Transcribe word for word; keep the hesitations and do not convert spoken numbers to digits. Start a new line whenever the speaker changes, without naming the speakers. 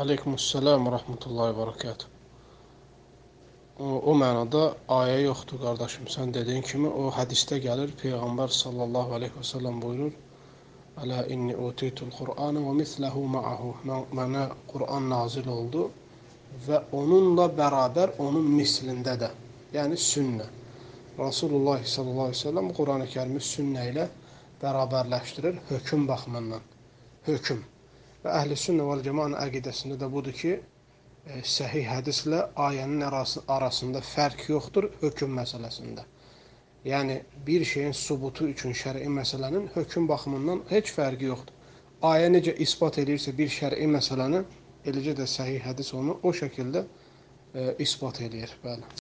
Aleykümselam və rəhmətullahi və bərəkətuh. O, o mənada ayə yoxdur, qardaşım. Sən dediyin kimi o hədisdə gəlir. Peyğəmbər sallallahu aleyhi və səlləm buyurur: "Ələ inni utitul Qur'an və misləhu ma'ahu." Mənə Qur'an nazil oldu və onunla bərabər onun mislində də, yəni sünnə. Rasulullah sallallahu aleyhi və səlləm Qur'an-ı-Kərimi sünnə ilə bərabərləşdirir hökm baxımından. Hökm. Və əhl-i sünnə vəl cəmaənin əqidəsində də budur ki, e, səhih hədislə ayənin arası, arasında fərq yoxdur hökm məsələsində. Yəni, bir şeyin subutu üçün şəri məsələnin hökm baxımından heç fərqi yoxdur. Ayə necə ispat edirsə bir şəri məsələni, eləcə də səhih hədis onu o şəkildə e, ispat edir. Bəli.